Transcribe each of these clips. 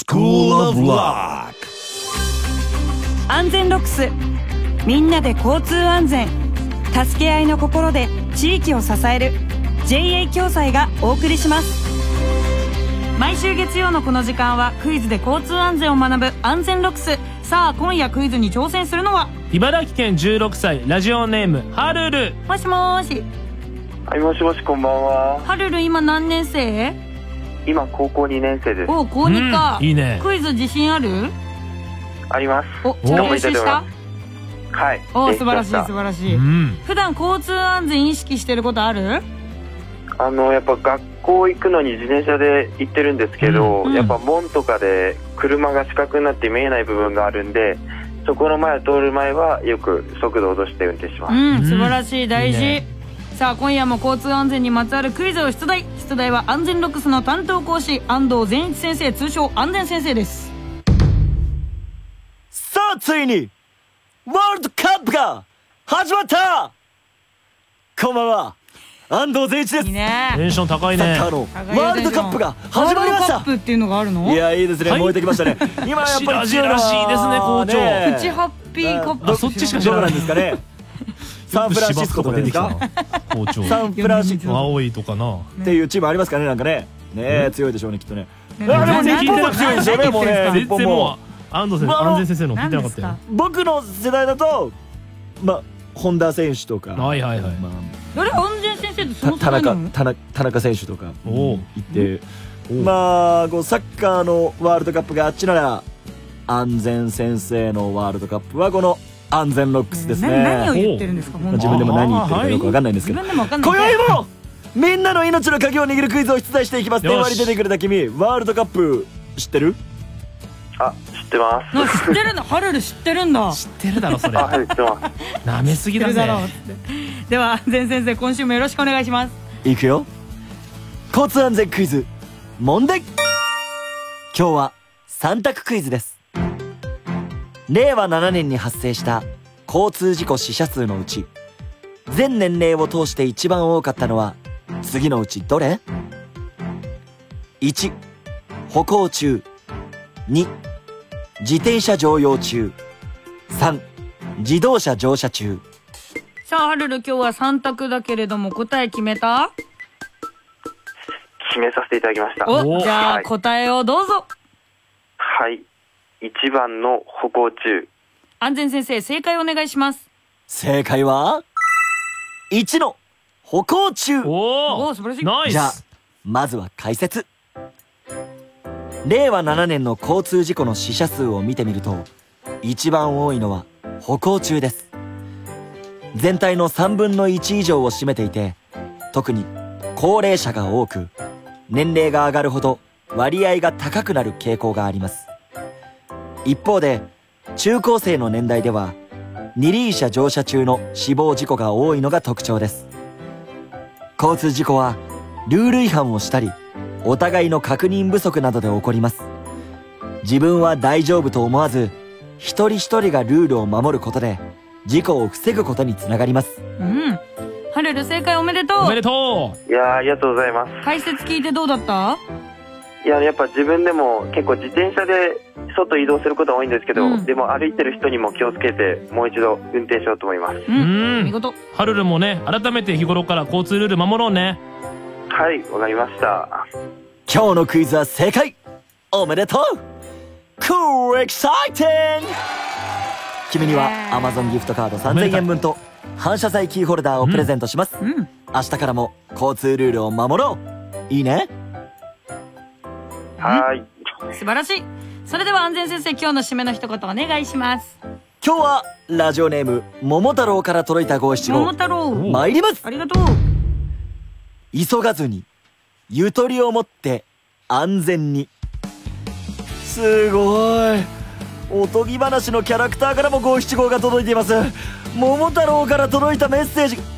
School of Rock。 安全ロックス、みんなで交通安全、助け合いの心で地域を支える JA 共済がお送りします。毎週月曜のこの時間はクイズで交通安全を学ぶ安全ロックス。さあ今夜クイズに挑戦するのは茨城県16歳ラジオネームはるる。 もしもーし。 はい、もしもし、こんばんは。 はるる今何年生？ 今高校2年生です。 お、高2か、 いいね。 クイズ自信ある？ あります。 お、ちゃんと練習した？ はい。 お、素晴らしい素晴らしい、普段交通安全意識してることある？ やっぱ学校行くのに自転車で行ってるんですけど、やっぱ門とかで車が四角になって見えない部分があるんで、そこの前を通る前はよく速度を落として運転します。 素晴らしい、大事、いいね。さあ今夜も交通安全にまつわるクイズを出題。出題は安全ロックスの担当講師安藤善一先生、通称安全先生です。 さあついにワールドカップが始まった。こんばんは、安藤善一です。 いいね、 テンション高いね。 サッカーのワールドカップが始まりました。 ワールドカップっていうのがあるの？ いや、いいですね、燃えてきましたね。今やっぱり白々しいですね、校長。 プチハッピーカップ。 あ、そっちしか知らない。 どうなんですかね。サンフランシスコとかですか？ 校長。 サンフランシスコ青いとかなっていうチームありますかね、なんかね。ね、強いでしょうね、きっとね。 でも日本は強いですよね、もうね。 全然もう安藤先生、安全先生の聞いてなかったよ。 僕の世代だと、まあ本田選手とか、 はいはいはい。 あれ、安全先生ってその世代なの？ 田中選手とかいて、まあこうサッカーのワールドカップがあっちなら安全先生のワールドカップはこの安全ロックスですね。 何を言ってるんですか？ 自分でも何言ってるかよく分かんないんですけど、今宵もみんなの命の鍵を握るクイズを出題していきます。電話に出てくれた君、ワールドカップ知ってる？ あ、知ってます。 知ってるんだ。ハルル知ってるんだ。 知ってるだろそれ。 はい、知ってます。 なめすぎだぜ。 では安全先生、今週もよろしくお願いします。 いくよ、交通安全クイズ問題。今日は3択クイズです。令和7年に発生した交通事故死者数のうち、全年齢を通して一番多かったのは次のうちどれ？ 1. 歩行中。 2. 自転車乗用中。 3. 自動車乗車中。 さあハルル、今日は3択だけれども答え決めた？ 決めさせていただきました。 お、じゃあ答えをどうぞ。 はい、1番の歩行中。 安全先生、正解お願いします。 正解は1の歩行中。 おお、素晴らしい。 ナイス。 じゃあまずは解説。令和7年の交通事故の死者数を見てみると、一番多いのは歩行中です。全体の3分の1以上を占めていて、特に高齢者が多く、年齢が上がるほど割合が高くなる傾向があります。一方で中高生の年代では二輪車乗車中の死亡事故が多いのが特徴です。交通事故はルール違反をしたり、お互いの確認不足などで起こります。自分は大丈夫と思わず、一人一人がルールを守ることで事故を防ぐことにつながります。 ハルル、正解おめでとう。 おめでといやー、ありがとうございます。 解説聞いてどうだった？ いや、やっぱ自分でも結構自転車で外移動することが多いんですけど、でも歩いてる人にも気をつけてもう一度運転しようと思います。 見事。 はるるもね、改めて日頃から交通ルール守ろうね。 はい、わかりました。 今日のクイズは正解。おめでとう。Cool exciting。 君には Amazon ギフトカード3000円分と反射材キーホルダーをプレゼントします。明日からも交通ルールを守ろう。いいね。 はい。 素晴らしい。それでは安全先生、今日の締めの一言お願いします。 今日はラジオネーム桃太郎から届いた575。 桃太郎、 参ります。 ありがとう。 急がずにゆとりを持って安全に。すごい、おとぎ話のキャラクターからも575が届いています。桃太郎から届いたメッセージ。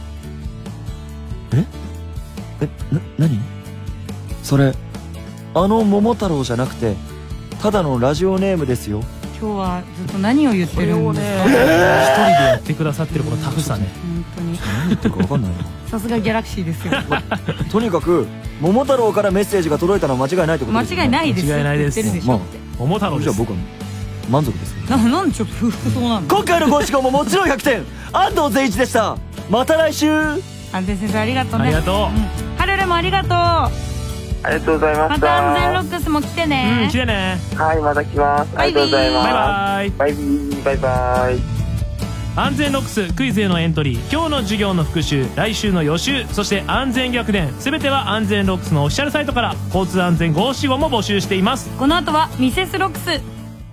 何それ、桃太郎じゃなくてただのラジオネームですよ。 今日はずっと何を言ってるんですか？ 一人でやってくださってるこのタフさね。 本当に何言ってるか分かんないな。 さすがギャラクシーですよ。 とにかく桃太郎からメッセージが届いたのは間違いないってことですよね。 間違いないです。 間違いないです。 言ってるでしょって。 桃太郎です。 じゃあ僕は満足ですね。 なんでちょっと不服そうなの？ 今回のご指導ももちろん100点。安藤善一でした。また来週。 安全先生ありがとうね。 ありがとう。 はるるもありがとう。 ありがとうございまました。 た安全ロックスも来てね。 来てね。 はい、また来ます。ありがとうございます。 バイバイ。 バイビー、バイバイ。 安全ロックスクイズへのエントリー、今日の授業の復習、来週の予習、そして安全逆転、すべては安全ロックスのオフィシャルサイトから交通安全575も募集しています。 この後はミセスロックス。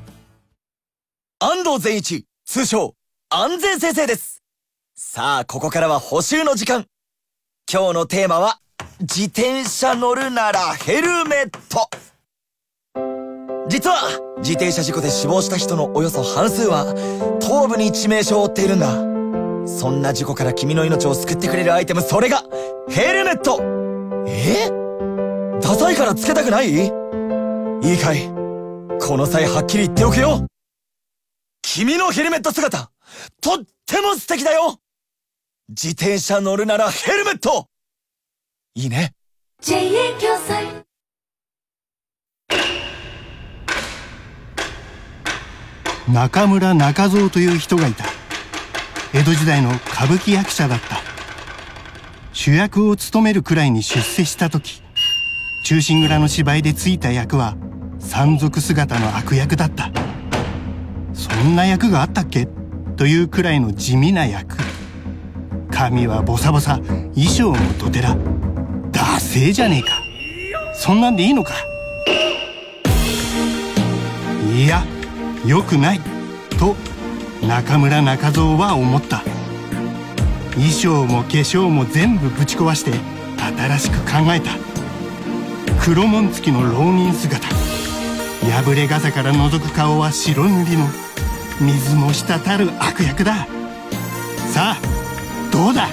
安藤善一、通称安全先生です。さあここからは補習の時間。今日のテーマは自転車乗るならヘルメット。実は自転車事故で死亡した人のおよそ半数は頭部に致命傷を負っているんだ。そんな事故から君の命を救ってくれるアイテム、それがヘルメット。ダサいからつけたくない？いいかい、この際はっきり言っておくよ。君のヘルメット姿、とっても素敵だよ。自転車乗るならヘルメット。いいね。 JA 共済。 中村中蔵という人がいた。江戸時代の歌舞伎役者だった。主役を務めるくらいに出世した時、忠臣蔵の芝居でついた役は山賊姿の悪役だった。そんな役があったっけというくらいの地味な役。髪はボサボサ、衣装もドデラ。ダセーじゃねえか。そんなんでいいのか。いや、良くないと中村中蔵は思った。衣装も化粧も全部ぶち壊して新しく考えた。黒紋付きの浪人姿、破れ傘から覗く顔は白塗りの水も滴る悪役だ。さあどうだ。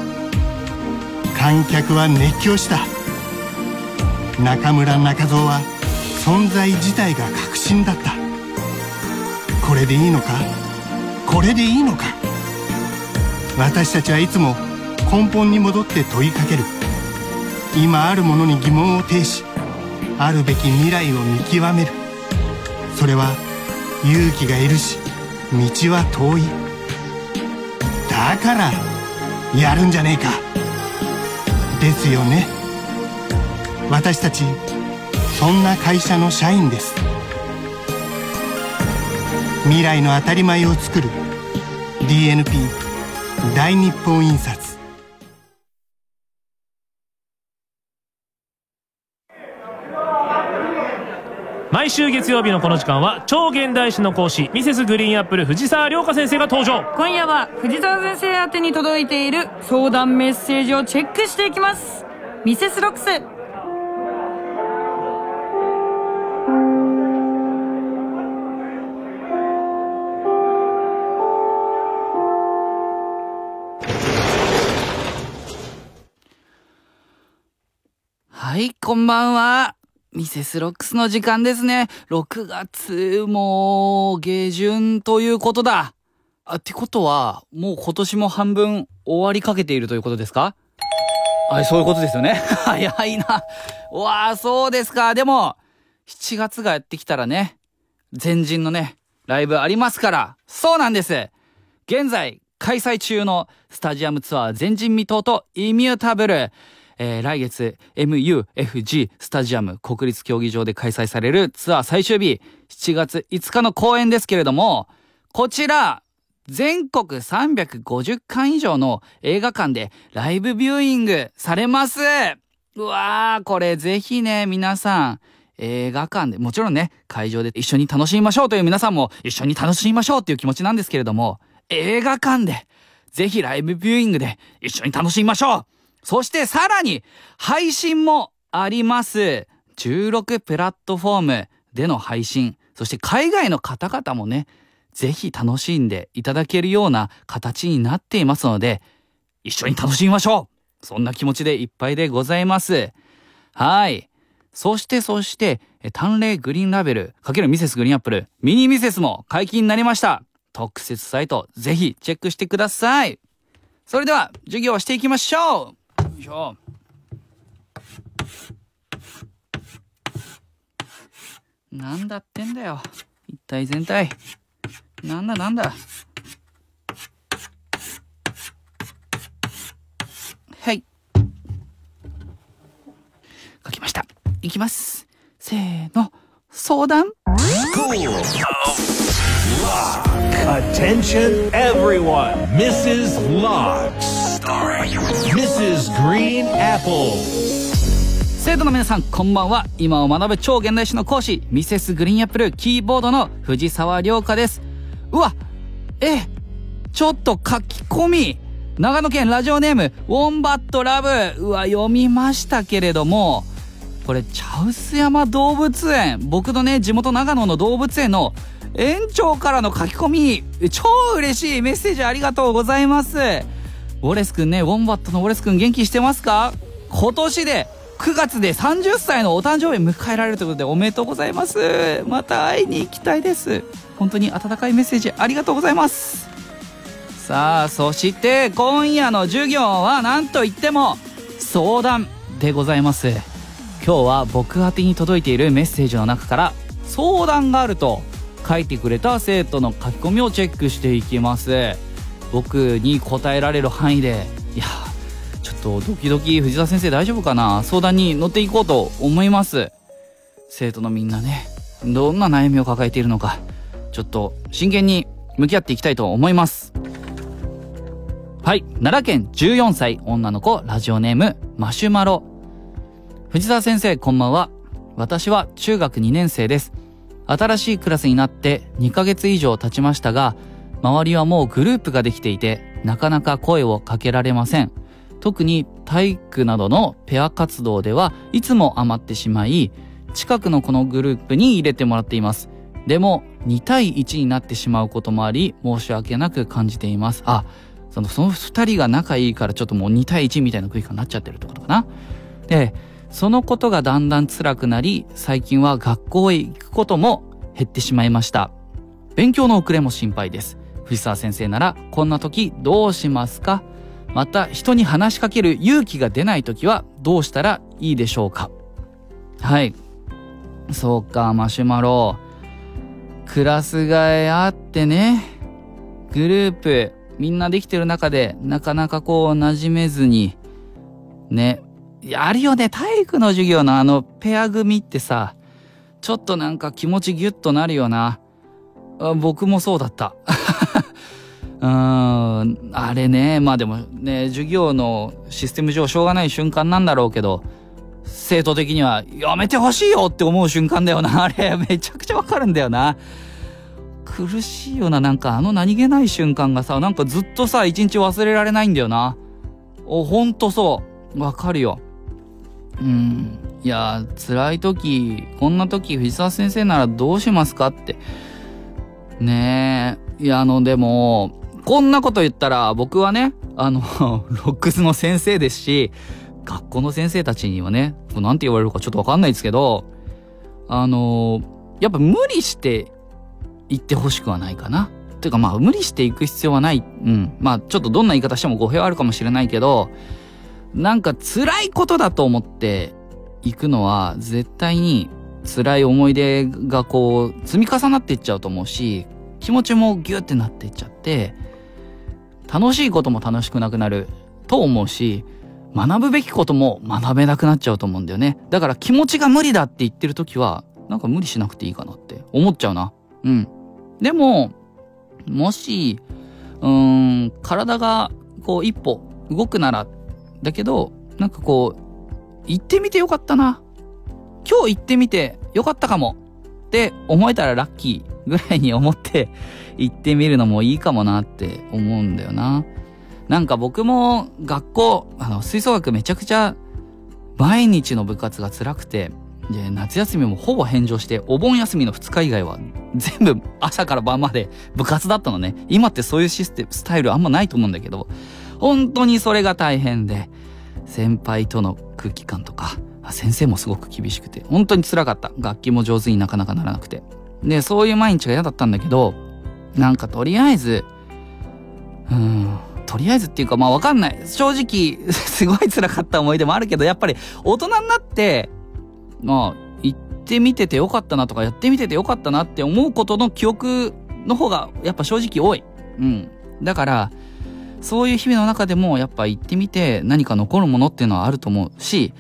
観客は熱狂した。中村中蔵は存在自体が確信だった。これでいいのか、これでいいのか。私たちはいつも根本に戻って問いかける。今あるものに疑問を呈し、あるべき未来を見極める。それは勇気がいるし、道は遠い。だからやるんじゃねえか。ですよね。私たちそんな会社の社員です。未来の当たり前を作る DNP 大日本印刷。 毎週月曜日のこの時間は超現代史の講師ミセスグリーンアップル藤沢涼香先生が登場。 今夜は藤沢先生宛てに届いている相談メッセージをチェックしていきます。ミセスロックス。 はい、こんばんは。ミセスロックスの時間ですね。6月も下旬ということだ。ってことは、もう今年も半分終わりかけているということですか？そういうことですよね。早いな。わあ、そうですか。でも、7月がやってきたらね、前陣のね、ライブありますから。そうなんです。現在、開催中のスタジアムツアー前人未到とイミュータブル。来月 MUFG スタジアム国立競技場で開催されるツアー最終日7月5日の公演ですけれども、こちら全国350館以上の映画館でライブビューイングされます。うわー、これぜひね、皆さん映画館で、もちろんね、会場で一緒に楽しみましょうという皆さんも一緒に楽しみましょうっていう気持ちなんですけれども、映画館でぜひライブビューイングで一緒に楽しみましょう。そしてさらに配信もあります。16プラットフォームでの配信、そして海外の方々もね、ぜひ楽しんでいただけるような形になっていますので、一緒に楽しみましょう。そんな気持ちでいっぱいでございます。はい。そして淡麗グリーンラベル×ミセスグリーンアップルミニミセスも解禁になりました。特設サイトぜひチェックしてください。それでは授業をしていきましょう。よいしょ。 なんだってんだよ。一体全体。なんだ。はい。書きました。いきます。せーの。相談。 Attention everyone, Mrs. Locks, Mrs. Green Apple。 生徒の皆さん、こんばんは。今を学ぶ超現代史の講師、ミセスグリーンアップルキーボードの藤沢涼香です。うわ、ちょっと書き込み。長野県ラジオネームウォンバットラブ。うわ、読みましたけれども、これ茶臼山動物園、僕のね地元長野の動物園の園長からの書き込み、超嬉しいメッセージありがとうございます。ウォレスくんね、ウォンバットのウォレスくん元気してますか？今年で9月で30歳のお誕生日迎えられるということでおめでとうございます。また会いに行きたいです。本当に温かいメッセージありがとうございます。さあ、そして今夜の授業は何といっても相談でございます。今日は僕宛てに届いているメッセージの中から相談があると書いてくれた生徒の書き込みをチェックしていきます。僕に答えられる範囲で、いやちょっとドキドキ、藤沢先生大丈夫かな、相談に乗っていこうと思います。生徒のみんなね、どんな悩みを抱えているのか、ちょっと真剣に向き合っていきたいと思います。はい、奈良県14歳女の子、ラジオネームマシュマロ。藤沢先生、こんばんは。私は中学2年生です。新しいクラスになって2ヶ月以上経ちましたが、周りはもうグループができていて、なかなか声をかけられません。特に体育などのペア活動ではいつも余ってしまい、近くのこのグループに入れてもらっています。でも2対1になってしまうこともあり、申し訳なく感じています。その2人が仲いいからちょっともう2対1みたいな空気感になっちゃってるってことかな。で、そのことがだんだん辛くなり、最近は学校へ行くことも減ってしまいました。勉強の遅れも心配です。藤沢先生ならこんな時どうしますか？また人に話しかける勇気が出ない時はどうしたらいいでしょうか？はい。そうか、マシュマロ。クラス替えあってね、グループみんなできてる中でなかなかこう馴染めずにね、あるよね、体育の授業のペア組ってさ、ちょっとなんか気持ちギュッとなるよな。僕もそうだったあれね、まあでもね、授業のシステム上しょうがない瞬間なんだろうけど、生徒的にはやめてほしいよって思う瞬間だよな。あれめちゃくちゃわかるんだよな。苦しいよな。なんか何気ない瞬間がさ、なんかずっとさ、一日忘れられないんだよな。ほんとそうわかるよ。いや辛い時、こんな時藤沢先生ならどうしますかってねえ。いやでもこんなこと言ったら僕はね、ロックスの先生ですし、学校の先生たちにはね、なんて言われるかちょっとわかんないですけど、やっぱ無理して言ってほしくはないかな。ていうか無理していく必要はない。ちょっとどんな言い方しても語弊はあるかもしれないけど、なんか辛いことだと思っていくのは絶対に辛い思い出がこう積み重なっていっちゃうと思うし、気持ちもギュッてなっていっちゃって、楽しいことも楽しくなくなると思うし、学ぶべきことも学べなくなっちゃうと思うんだよね。だから気持ちが無理だって言ってるときは、なんか無理しなくていいかなって思っちゃうな。でも、もし、体がこう一歩動くなら、だけど、なんかこう、行ってみてよかったな。今日行ってみてよかったかもって思えたらラッキーぐらいに思って行ってみるのもいいかもなって思うんだよな。なんか僕も学校、吹奏楽めちゃくちゃ毎日の部活が辛くて、で、夏休みもほぼ返上して、お盆休みの2日以外は全部朝から晩まで部活だったのね。今ってそういうスタイルあんまないと思うんだけど、本当にそれが大変で、先輩との空気感とか、先生もすごく厳しくて、本当に辛かった。楽器も上手になかなかならなくて。で、そういう毎日が嫌だったんだけど、なんかとりあえずっていうかわかんない。正直、すごい辛かった思い出もあるけど、やっぱり大人になって、行っててみててよかったなとかやってみててよかったなって思うことの記憶の方がやっぱ正直多い。だからそういう日々の中でもやっぱ行ってみて何か残るものっていうのはあると思うし、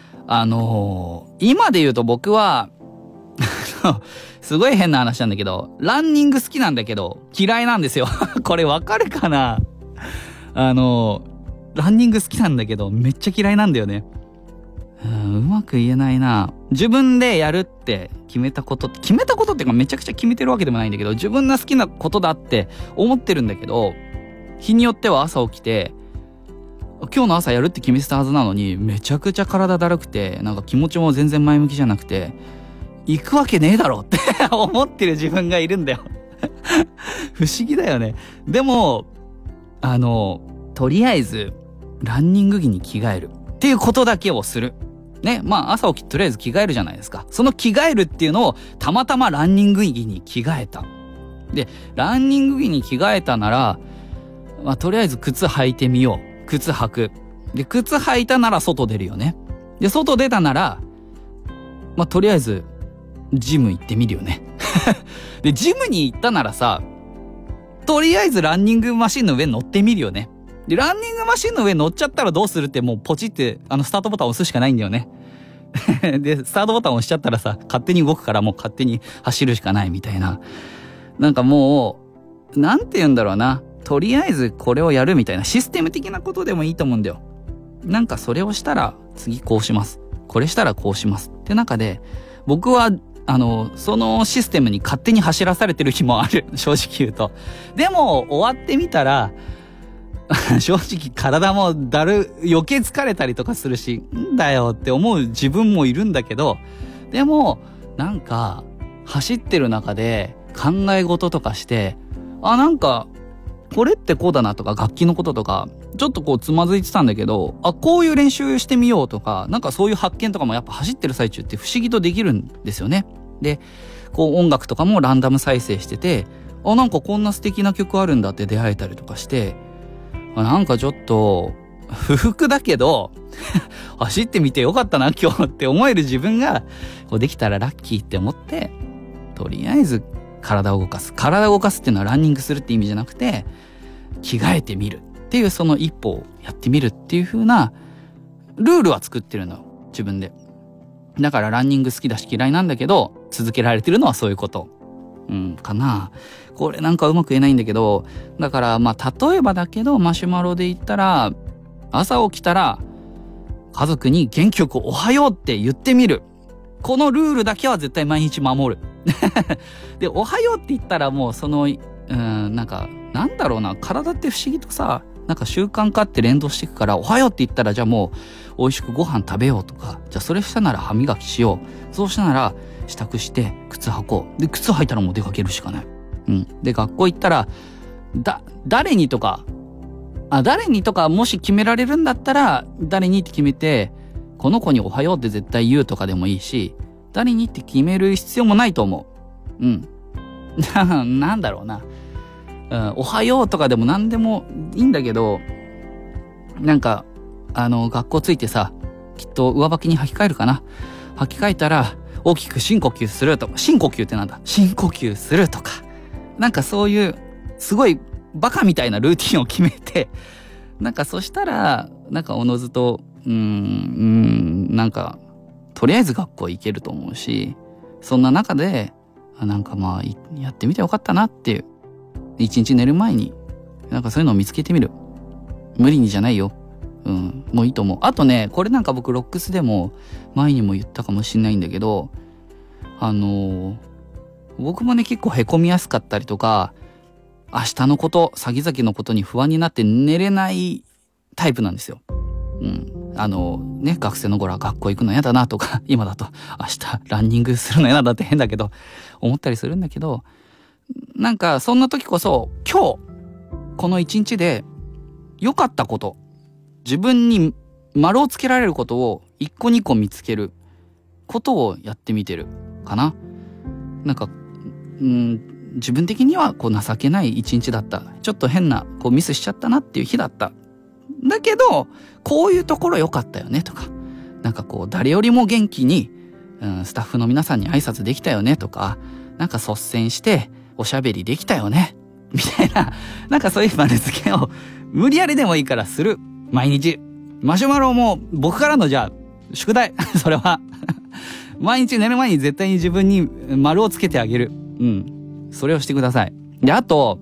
今で言うと僕はすごい変な話なんだけど、ランニング好きなんだけど嫌いなんですよ。これわかるかな？ランニング好きなんだけどめっちゃ嫌いなんだよね。うまく言えないな。自分でやるって決めたことっていうかめちゃくちゃ決めてるわけでもないんだけど、自分が好きなことだって思ってるんだけど、日によっては朝起きて今日の朝やるって決めてたはずなのにめちゃくちゃ体だるくて、なんか気持ちも全然前向きじゃなくて、行くわけねえだろって思ってる自分がいるんだよ。不思議だよね。でもとりあえずランニング着に着替えるっていうことだけをするね。朝起きてとりあえず着替えるじゃないですか。その着替えるっていうのをたまたまランニング着に着替えた。でランニング着に着替えたならとりあえず靴履いてみよう。靴履く。で靴履いたなら外出るよね。で外出たならとりあえずジム行ってみるよね。でジムに行ったならさ、とりあえずランニングマシンの上に乗ってみるよね。でランニングマシンの上に乗っちゃったらどうするって、もうポチってスタートボタン押すしかないんだよね。でスタートボタン押しちゃったらさ、勝手に動くからもう勝手に走るしかないみたいな。なんかもうなんて言うんだろうな、とりあえずこれをやるみたいなシステム的なことでもいいと思うんだよ。なんかそれをしたら次こうします、これしたらこうしますって中で、僕はそのシステムに勝手に走らされてる日もある。正直言うと。でも終わってみたら正直体も余計疲れたりとかするし、んだよって思う自分もいるんだけど、でもなんか走ってる中で考え事とかして、なんかこれってこうだなとか、楽器のこととかちょっとこうつまずいてたんだけど、こういう練習してみようとか、なんかそういう発見とかもやっぱ走ってる最中って不思議とできるんですよね。でこう音楽とかもランダム再生してて、なんかこんな素敵な曲あるんだって出会えたりとかして、なんかちょっと不服だけど走ってみてよかったな今日って思える自分がこうできたらラッキーって思って、とりあえず体を動かすっていうのはランニングするって意味じゃなくて、着替えてみるっていうその一歩をやってみるっていう風なルールは作ってるの自分で。だからランニング好きだし嫌いなんだけど続けられてるのはそういうことかな。これなんかうまく言えないんだけど、だから例えばだけどマシュマロで言ったら、朝起きたら家族に元気よくおはようって言ってみる。このルールだけは絶対毎日守る。でおはようって言ったらもうそのなんかなんだろうな、体って不思議とさ、なんか習慣化って連動していくから、おはようって言ったらじゃあもう美味しくご飯食べようとか、じゃあそれしたなら歯磨きしよう、そうしたなら支度して靴履こう、で靴履いたらもう出かけるしかない。で学校行ったら誰にとかもし決められるんだったら誰にって決めて、この子におはようって絶対言うとかでもいいし、誰にって決める必要もないと思う。なんだろうな、おはようとかでも何でもいいんだけど、なんか学校着いてさ、きっと上履きに履き替えるかな、履き替えたら大きく深呼吸するとか、深呼吸ってなんだ、深呼吸するとか、なんかそういうすごいバカみたいなルーティンを決めて、なんかそしたらなんかおのずとなんかとりあえず学校行けると思うし、そんな中でなんかやってみてよかったなっていう、一日寝る前になんかそういうのを見つけてみる。無理にじゃないよ。もういいと思う。あとね、これなんか僕ロックスでも前にも言ったかもしんないんだけど、僕もね結構へこみやすかったりとか、明日のこと、先々のことに不安になって寝れないタイプなんですよ。学生の頃は学校行くの嫌だなとか、今だと明日ランニングするの嫌だって変だけど思ったりするんだけど、なんかそんな時こそ今日この一日で良かったこと、自分に丸をつけられることを一個二個見つけることをやってみてるかな。なんか自分的にはこう情けない一日だった、ちょっと変なこうミスしちゃったなっていう日だった、だけどこういうところ良かったよねとか、なんかこう誰よりも元気にスタッフの皆さんに挨拶できたよねとか、なんか率先しておしゃべりできたよねみたいな、なんかそういう丸付けを無理やりでもいいからする。毎日。マシュマロも僕からのじゃあ、宿題。それは。毎日寝る前に絶対に自分に丸をつけてあげる。それをしてください。で、あと、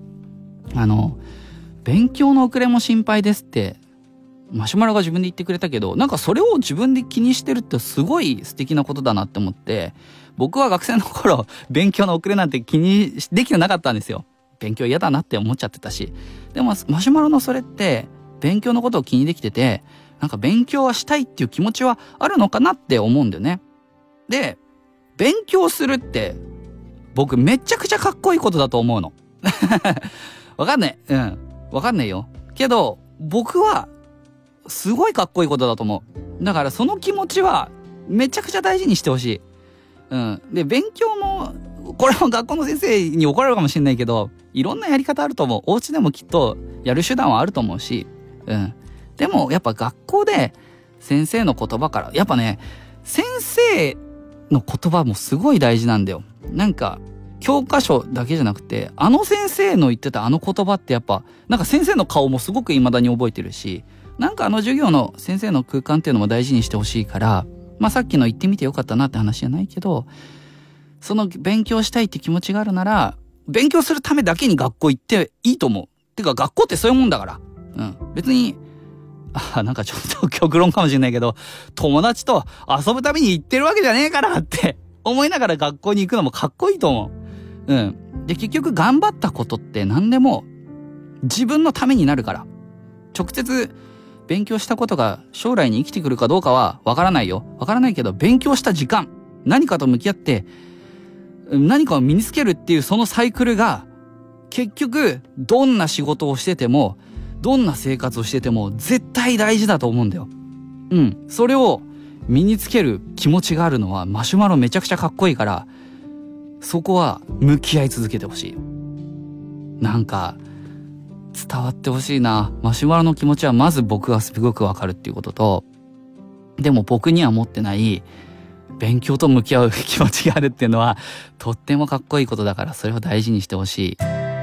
勉強の遅れも心配ですって、マシュマロが自分で言ってくれたけど、なんかそれを自分で気にしてるってすごい素敵なことだなって思って、僕は学生の頃、勉強の遅れなんて気にできてなかったんですよ。勉強嫌だなって思っちゃってたし。でも、マシュマロのそれって、勉強のことを気にできてて、なんか勉強はしたいっていう気持ちはあるのかなって思うんだよね。で、勉強するって、僕めちゃくちゃかっこいいことだと思うの。わかんない。わかんないよ。けど、僕は、すごいかっこいいことだと思う。だからその気持ちは、めちゃくちゃ大事にしてほしい。で、勉強も、これも学校の先生に怒られるかもしれないけど、いろんなやり方あると思う。お家でもきっと、やる手段はあると思うし、でも、やっぱ学校で、先生の言葉から、やっぱね、先生の言葉もすごい大事なんだよ。なんか、教科書だけじゃなくて、あの先生の言ってたあの言葉ってやっぱ、なんか先生の顔もすごく未だに覚えてるし、なんか授業の先生の空間っていうのも大事にしてほしいから、さっきの言ってみてよかったなって話じゃないけど、その勉強したいって気持ちがあるなら、勉強するためだけに学校行っていいと思う。てか学校ってそういうもんだから。別に、なんかちょっと極論かもしれないけど、友達と遊ぶために行ってるわけじゃねえからって思いながら学校に行くのもかっこいいと思う。で、結局頑張ったことって何でも自分のためになるから。直接勉強したことが将来に生きてくるかどうかはわからないよ。わからないけど、勉強した時間、何かと向き合って何かを身につけるっていうそのサイクルが、結局どんな仕事をしてても、どんな生活をしてても絶対大事だと思うんだよ。それを身につける気持ちがあるのはマシュマロめちゃくちゃかっこいいから、そこは向き合い続けてほしい。なんか伝わってほしいな。マシュマロの気持ちはまず僕がすごくわかるっていうことと、でも僕には持ってない勉強と向き合う気持ちがあるっていうのはとってもかっこいいことだから、それを大事にしてほしい。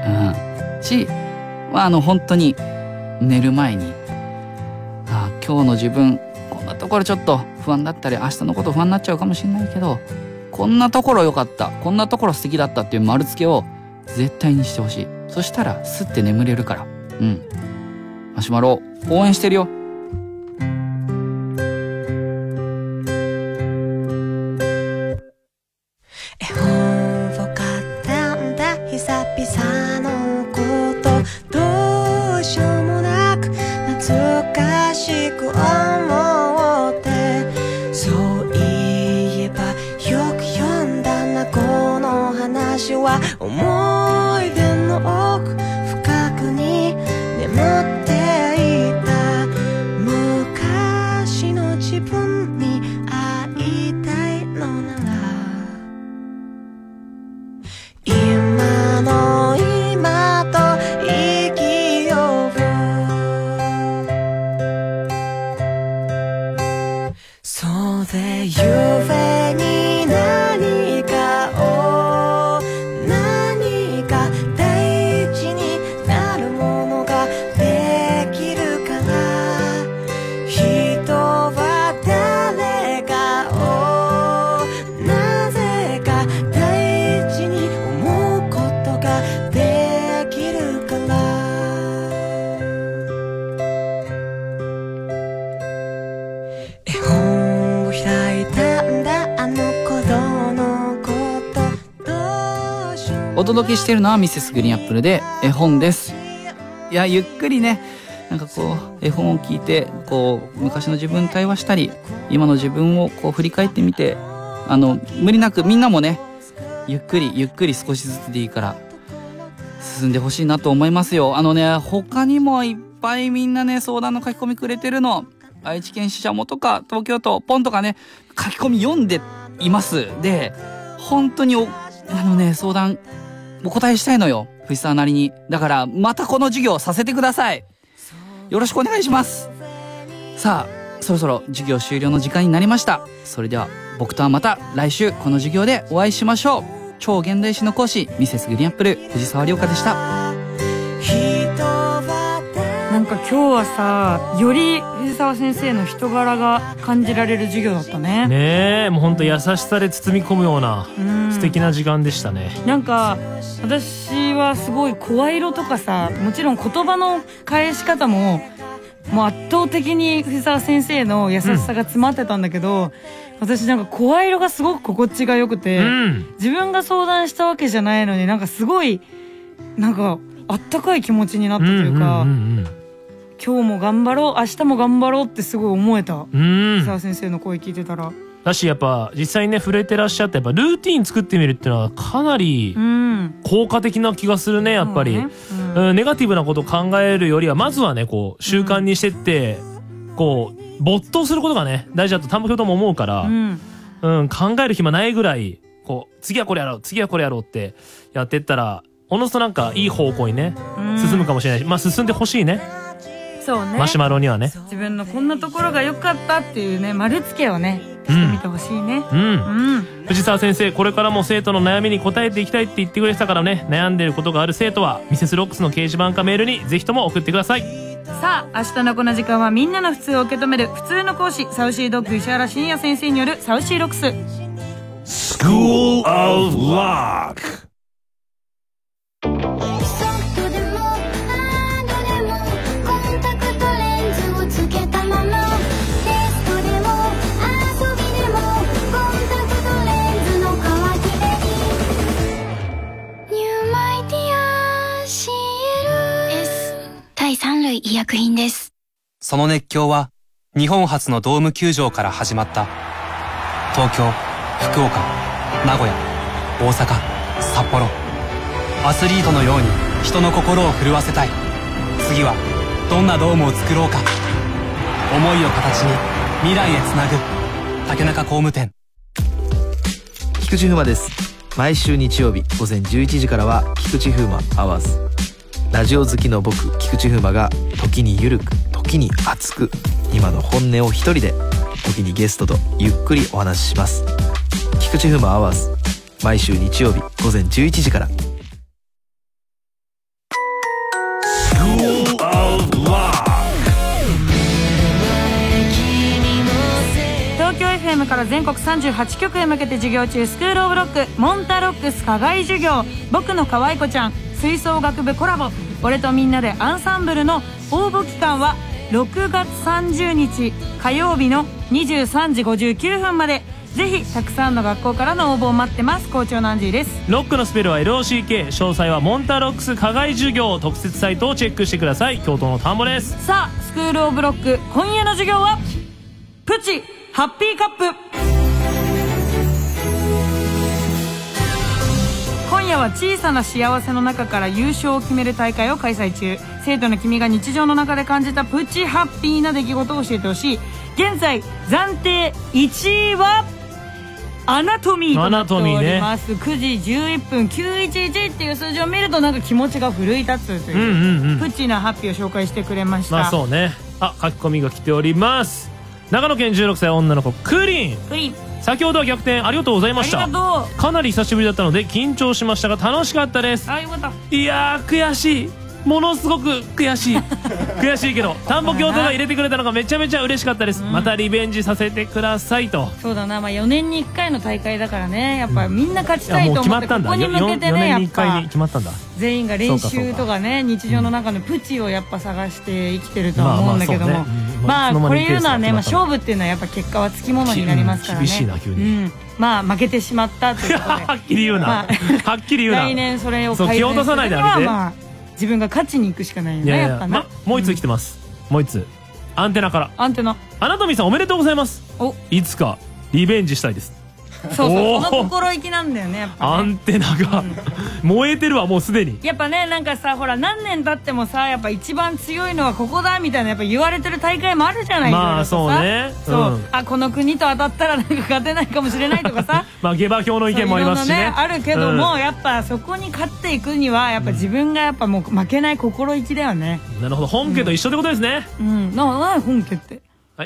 本当に寝る前に、今日の自分こんなところちょっと不安だったり、明日のこと不安になっちゃうかもしれないけど、こんなところ良かった、こんなところ素敵だったっていう丸付けを絶対にしてほしい。そしたらスッて眠れるから。マシュマロ応援してるよ。 絵本を買ったんだ、久々のこと、どうしようもなく懐かしく思って、そういえばよく読んだなこの話は。思い出の奥深くに眠っていた昔の自分に会いたいのなら、今の今と生きよう。それゆえに何かを、何か大事になるものができるから、人は誰かをなぜか大事に思うことができるから。絵本を開いたんだ、あの頃のこと、どうしようもない。 お届けしているのはミセスグリーンアップルで絵本です。いや、ゆっくりね、なんかこう絵本を聞いて、こう昔の自分に対話したり、今の自分をこう振り返ってみて、無理なくみんなもね、ゆっくりゆっくり少しずつでいいから進んでほしいなと思いますよ。他にもいっぱいみんなね、相談の書き込みくれてるの。愛知県ししゃもとか東京都ポンとかね、書き込み読んでいます。で、本当に相談お答えしたいのよ、藤沢なりに。だからまたこの授業させてください。よろしくお願いします。さあ、そろそろ授業終了の時間になりました。それでは僕とはまた来週この授業でお会いしましょう。超現代史の講師ミセスグリーンアップル藤沢涼香でした。 なんか今日はさ、より藤沢先生の人柄が感じられる授業だったね。 ねえ、もうほんと優しさで包み込むような素敵な時間でしたね。 なんか私はすごい声色とかさ、もちろん言葉の返し方ももう圧倒的に藤沢先生の優しさが詰まってたんだけど、私なんか声色がすごく心地が良くて、自分が相談したわけじゃないのになんかすごいなんかあったかい気持ちになったというか、今日も頑張ろう、明日も頑張ろうってすごい思えた。藤沢先生の声聞いてたら。 だしやっぱ実際にね触れてらっしゃってやっぱルーティン作ってみるっていうのはかなり効果的な気がするね、やっぱり。ネガティブなことを考えるよりはまずはねこう習慣にしてってこう没頭することがね大事だと田んぼ教頭も思うから、考える暇ないぐらいこう次はこれやろう次はこれやろうってやってったらおのずとなんかいい方向にね進むかもしれないし、まあ進んでほしいね。 そうね、 マシュマロにはね自分のこんなところが良かったっていうね丸付けをねしてみてほしいね。 藤沢先生これからも生徒の悩みに答えていきたいって言ってくれてたからね、悩んでることがある生徒はミセスロックスの掲示板かメールにぜひとも送ってください。 さあ明日のこの時間はみんなの普通を受け止める普通の講師サウシードッグ石原慎也先生によるサウシーロックス School of Lock。 第3類医薬品です。 その熱狂は日本初のドーム球場から始まった。東京、福岡、名古屋、大阪、札幌。アスリートのように人の心を震わせたい。次はどんなドームを作ろうか。思いを形に未来へつなぐ竹中工務店。 菊池風磨です。毎週日曜日午前11時からは菊池風磨アワーズ。ラジオ好きの僕菊池風磨が時にゆるく時に熱く今の本音を一人で時にゲストとゆっくりお話しします。菊池風磨アワーズ毎週日曜日午前11時から。 東京 FM から全国38局へ向けて授業中スクールオブロックモンタロックス課外授業僕の可愛い子ちゃん吹奏楽部コラボ俺とみんなでアンサンブルの応募期間は6月30日火曜日の23時59分まで。ぜひたくさんの学校からの応募を待ってます。校長のアンジーです。 ロックのスペルは LOCK、 詳細はモンタロックス課外授業特設サイトをチェックしてください。教頭の田んぼです。 さあスクールオブロック今夜の授業はプチハッピーカップ。今夜は小さな幸せの中から優勝を決める大会を開催中。生徒の君が日常の中で感じたプチハッピーな出来事を教えてほしい。現在暫定1位はアナトミーとなっております、9時11分911っていう数字を見るとなんか気持ちが奮い立つという、プチなハッピーを紹介してくれました。 まあそうね。あ、書き込みが来ております。長野県16歳女の子クリン。先ほどは逆転ありがとうございました。 ありがとう。 かなり久しぶりだったので緊張しましたが楽しかったです。 あ、よかった。 いやー悔しい、ものすごく悔しい悔しいけど田んぼ教頭が入れてくれたのがめちゃめちゃ嬉しかったです、またリベンジさせてくださいと。 そうだな、まあ、4年に1回の大会だからね、やっぱみんな勝ちたいと思って、ここに向けてね、やっぱ全員が練習とかね、日常の中のプチをやっぱ探して生きてるとは思うんだけども、まあこれ言うのはね、勝負っていうのはやっぱ結果はつきものになりますからね。 厳しいな急に。 まあ負けてしまったということではっきり言うな、はっきり言うな。 来年それを改善するにはまあ自分が勝ちに行くしかないよね、やっぱな。 もう一つ来てます。もう一つアンテナから。 アンテナ。 アナトミーさんおめでとうございます。いつかリベンジしたいです。 そうそう、その心意気なんだよね、やっぱね。 アンテナが燃えてるわ、もうすでに。 やっぱね、なんかさ、ほら何年経ってもさ、やっぱ一番強いのはここだみたいなやっぱ言われてる大会もあるじゃない。 まあそうね。 そう、あ、この国と当たったらなんか勝てないかもしれないとかさまあ下馬評の意見もありますしね、 あるけども、やっぱそこに勝っていくにはやっぱ自分がやっぱもう負けない心意気だよね。 なるほど、本家と一緒ってことですね。 何本家って。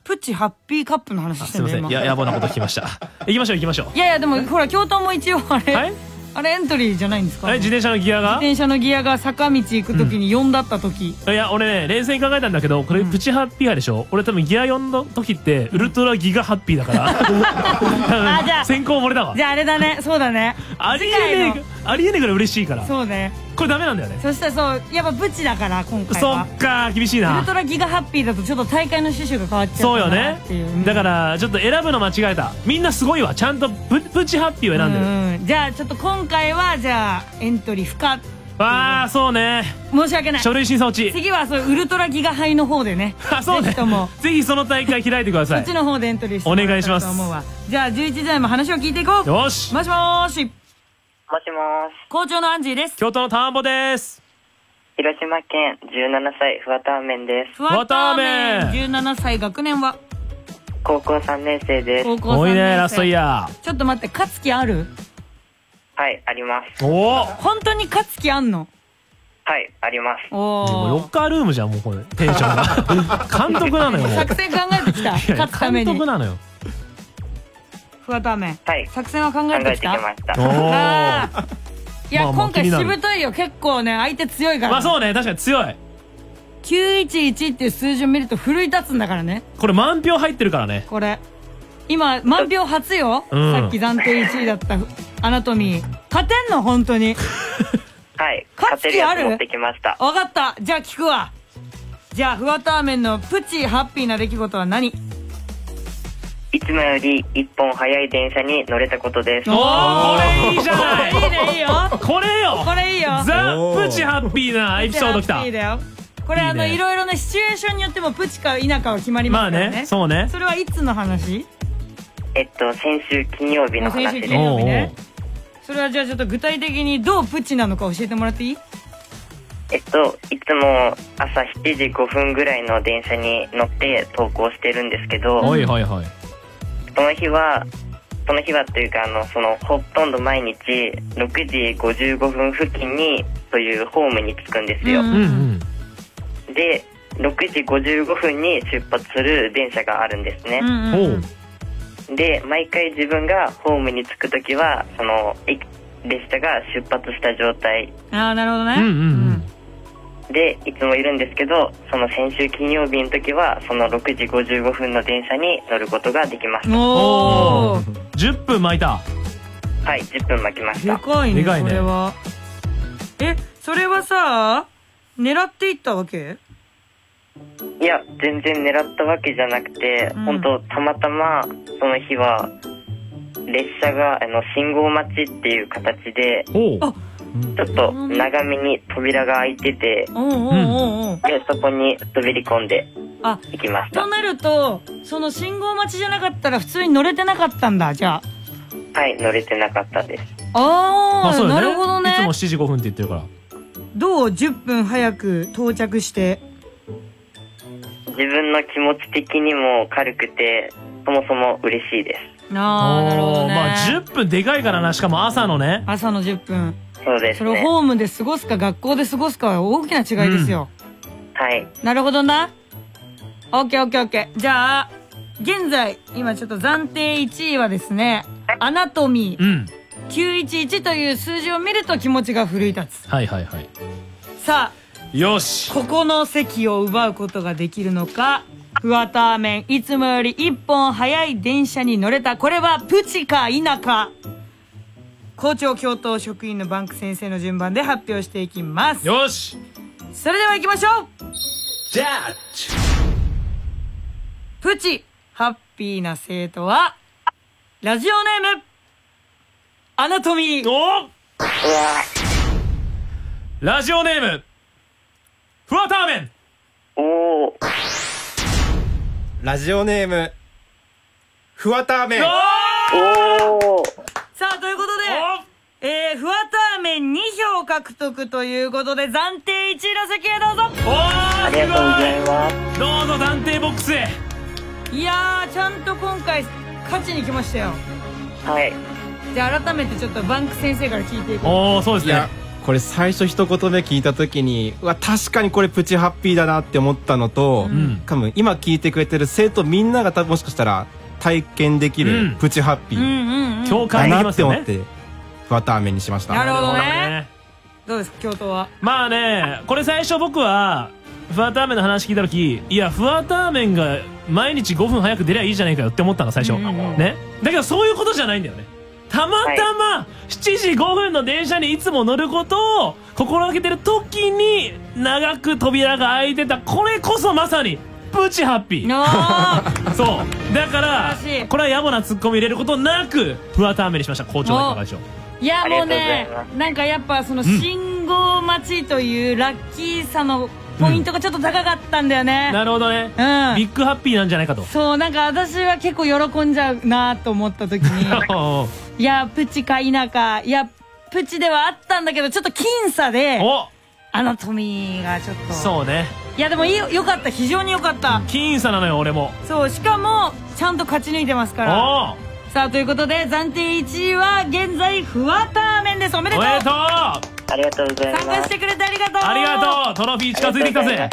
プチハッピーカップの話してるね。 すいません、野暮なこと聞きました。行きましょう行きましょう。 いやいや、でもほら京都も一応あれ、あれエントリーじゃないんですか。 自転車のギアが坂道行く時に4だった時、 いや俺ね冷静に考えたんだけど、これプチハッピー派でしょ。俺多分ギア4の時ってウルトラギガハッピーだからあ、じゃあ先行俺だわ。 じゃああれだね、そうだね、 ありえねえぐらい嬉しいから。 そうね、 これダメなんだよね。 そしたらそうやっぱプチだから今回そは。 っか厳しいな。 ウルトラギガハッピーだとちょっと大会の趣旨が変わっちゃうそうよかなねっていう。 だからちょっと選ぶの間違えた。みんなすごいわ、ちゃんとプチハッピーを選んでる。 じゃあちょっと今回はじゃあエントリー不可。 ああそうね、 申し訳ない、 書類審査落ち。 次はそうウルトラギガハイの方でね。 そうね、 ぜひともぜひその大会開いてください。 そっちの方でエントリーしてお願いします。 と思うわ。じゃあ11時台も話を聞いていこう。 よし。 もしもーし。 もしもーし。 校長のアンジーです。 京都の田んぼです。 広島県17歳ふわたーめんです。 ふわたーめん17歳、学年は高校3年生です。 高校3年生。 多いねラストイヤー。 ちょっと待って、勝つ気ある？ はいあります。 おお、 本当に勝つ気あんの？ はいあります。 おお、ロッカールームじゃんもうこれテンションが監督なのよ。もう作戦考えてきた。勝つために。 監督なのよ。 ふわたーめん、 はい、 作戦は考えてきた？ 考えてきました。 おお。 いや、 まあ今回しぶといよ。結構ね相手強いから。 まあそうね、確かに強い。 911っていう数字を見ると奮い立つんだからね。 これ満票入ってるからね。 これ今満票初よ、さっき暫定1位だったアナトミー。勝てんの本当に？ はい勝つ気ある？ 持ってきました。 分かった、じゃあ聞くわ。じゃあふわたーめんのプチハッピーな出来事は何？ いつもより1本早い電車に乗れたことです。 おお、これいいじゃない。 いいね、いいよ。 これよ、 これいいよ。 ザ・プチハッピーなエピソードきた。 いいだよ。これいいね、 いろいろねシチュエーションによってもプチか否かは決まりますからね。 まあね、そうね。 それはいつの話？ 先週金曜日の話です。 先週金曜日ね。それはじゃあちょっと具体的にどうプチなのか教えてもらっていい？ いつも朝7時5分ぐらいの電車に乗って登校してるんですけど、 はいはいはい。 その日はというかほとんど毎日6時55分付近にそういうホームに着くんですよ。で6時55分に出発する電車があるんですね。で毎回自分がホームに着くときは列車が出発した状態。 ああ、なるほどね。 でいつもいるんですけど、その先週金曜日の時はその6時55分の電車に乗ることができました。 おお、 10分巻いた。 はい、10分巻きました。 でかいね、 でかいね。 それは。それはさ、狙っていったわけ？ いや、全然狙ったわけじゃなくて、本当たまたまその日は列車が信号待ちっていう形で、ちょっと長めに扉が開いてて、でそこに滑り込んで行きました。 となると、その信号待ちじゃなかったら普通に乗れてなかったんだ、じゃあ。はい、乗れてなかったです。 ああ、なるほどね。 いつも7時5分って言ってるから。 どう10分早く到着して。 自分の気持ち的にも軽くて、そもそも嬉しいです。 ああ、なるほどね。 まあ10分でかいからな、しかも朝のね。 朝の10分。 そうですね。 それをホームで過ごすか学校で過ごすかは大きな違いですよ。 はい。 なるほどな。オッケーオッケーオッケー。じゃあ、現在、今ちょっと暫定1位はですね、アナトミー。911という数字を見ると気持ちが奮い立つ。 はいはいはい。 さあ、 よし。 ここの席を奪うことができるのか。ふわたーめん、いつもより1本早い電車に乗れた。これはプチか否か。校長教頭職員のバンク先生の順番で発表していきます。 よし。 それでは行きましょう。 ジャッジ。 プチハッピーな生徒はラジオネームアナトミー。 おラジオネームふわたーめん。 おお。 ラジオネームふわたーめん。 おお。さあということで、ふわたーめん2票獲得ということで暫定1位の席へどうぞ。 ありがとうございます。 どうぞ暫定ボックスへ。 いやー、ちゃんと今回勝ちに来ましたよ。 はい。 じゃあ改めてちょっとバンク先生から聞いていこう。 おお、そうですね。 これ最初一言目聞いた時にうわ確かにこれプチハッピーだなって思ったのと、多分今聞いてくれてる生徒みんなが多分もしかしたら体験できるプチハッピー共感できますよね。 だなって思ってふわたあめにしました。 なるほどね。どうですか教頭は。 まあね、これ最初僕はふわたあめの話聞いた時、いやふわたあめが毎日5分早く出りゃいいじゃないかよって思ったの最初、ね。だけどそういうことじゃないんだよね。たまたま7時5分の電車にいつも乗ることを心がけてる時に長く扉が開いてた、これこそまさにプチハッピー。そうだからこれは野暮なツッコミ入れることなくふわたあめにしました。校長はいかがでしょう。 いやもうね、なんかやっぱその信号待ちというラッキーさのポイントがちょっと高かったんだよね。 なるほどね。ビッグハッピーなんじゃないかと。 そう、なんか私は結構喜んじゃうなと思った時にいやプチか否か、いやプチではあったんだけどちょっと僅差でアナトミーがちょっと。そうね。 いやでもよかった、非常によかった。 僅差なのよ俺も。 そう、しかもちゃんと勝ち抜いてますから。さあということで暫定1位は現在ふわたあめんです。おめでとう。 ありがとうございます。 参加してくれてありがとう。 ありがとう。トロフィー近づいてきたぜ。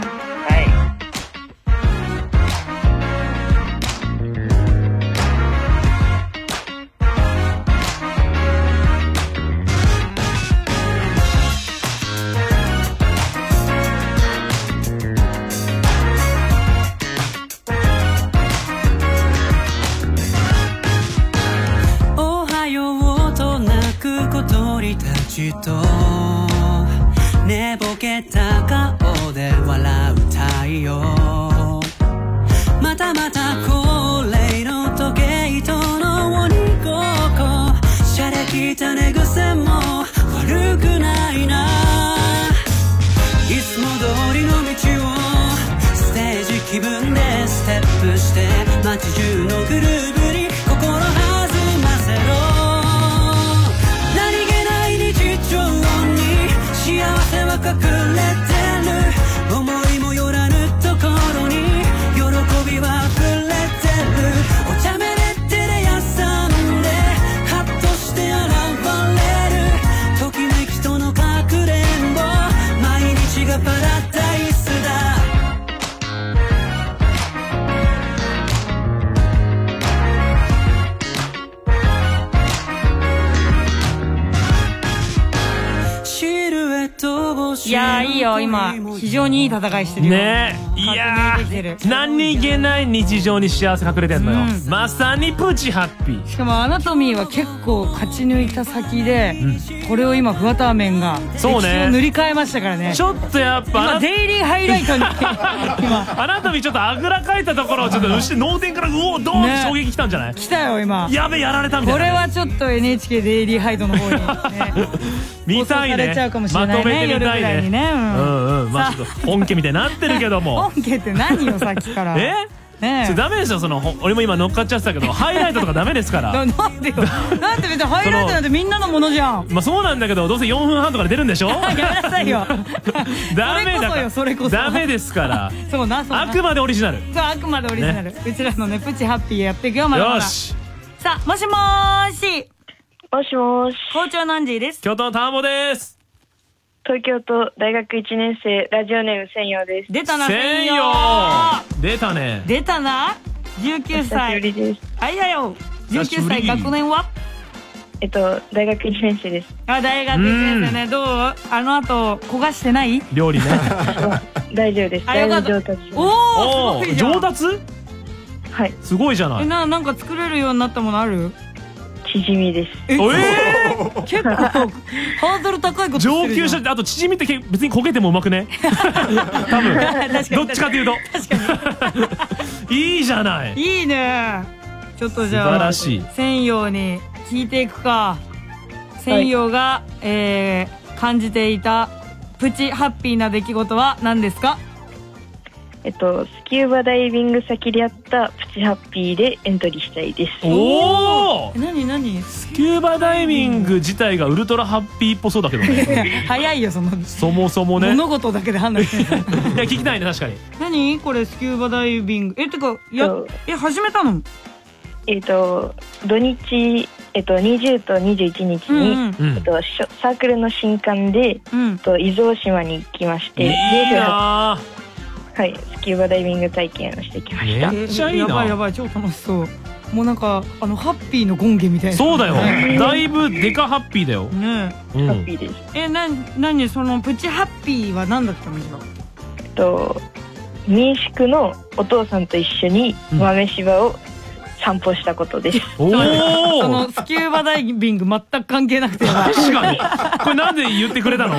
おはようと泣く小鳥たちと寝ぼけた顔で笑う太陽、またまた恒例の時計との鬼ごっこ、しゃれきた寝癖も悪くないな、いつも通りの道をステージ気分でステップして街中のグルーヴに心弾ませろ、何気ない日常に幸せは隠れてる、思いもよらぬところに喜びは溢れてる、お茶目で照れ屋さんでハッとして現れる、ときめきとのかくれんぼ、毎日がパラダイスだ。 いやーいいよ、今非常にいい戦いしてるよね。いやー何気ない日常に幸せ隠れてんのよ、まさにプチハッピー。 しかもアナトミーは結構勝ち抜いた先で、これを今ふわたあめんが歴史を塗り替えましたからね。 ちょっとやっぱ今デイリーハイライトにアナトミーちょっとあぐらかいたところをちょっと脳天からうおドーンって衝撃きたんじゃない？ 来たよ今。 やべやられたみたいな。 これはちょっと NHK デイリーハイドの方に見たいね。 放送されちゃうかもしれないね、 まとめてみたいね。まあちょっと本家みたいになってるけども。 本家って何よさっきから。 それダメですよ。俺も今乗っかっちゃってたけどハイライトとかダメですから。 なんでよ。なんで別にハイライトなんてみんなのものじゃん。 まあそうなんだけど、どうせ4分半とかで出るんでしょ。 やめなさいよ。 ダメだから。 それこそダメですから。 そうな。 あくまでオリジナル。 そう、あくまでオリジナル。うちらのねプチハッピーやっていくよまだまだ。よし。さあもしもーし。 もしもし。 校長ナンジーです。 京都の田んぼです。 東京都大学1年生ラジオネーム千葉です。 出たな千葉。出たね。 出たな。19歳。 久しぶりです。 あいやよ。19歳学年は？ 大学1年生です。 あ、大学1年生ね。どう？あの後焦がしてない？ 料理ね。 大丈夫です。だいぶ上達。 おお。 上達？ はい。 すごいじゃない。 なんか作れるようになったものある？ チヂミです。 結構ハードル高いことしてるじゃん。 上級者って、あとチヂミって別に焦げてもうまくね。多分どっちかというと。いいじゃない。 いいね。ちょっとじゃあ千葉に聞いていくか。千葉が感じていたプチハッピーな出来事は何ですか？ スキューバダイビング先であったプチハッピーでエントリーしたいです。 おお。 何？ スキューバダイビング自体がウルトラハッピーっぽそうだけどね。 早いよそもそもね。 物事だけで判断してる。 いや聞きたいね確かに。 何これスキューバダイビング。てか始めたの？ 土日 20と21日に、サークルの新刊で、伊豆大島に行きまして、 いいなはい、スキューバダイビング体験をしてきました。 めっちゃいいな。 やばいやばい、超楽しそう。もうなんかハッピーの権限みたいな。 そうだよ。だいぶデカハッピーだよ。 ね、 ハッピーです。 何そのプチハッピーは何だったの？ 民宿のお父さんと一緒に豆柴を散歩したことです。 そのスキューバダイビング全く関係なくて。 確かに。これなんで言ってくれたの？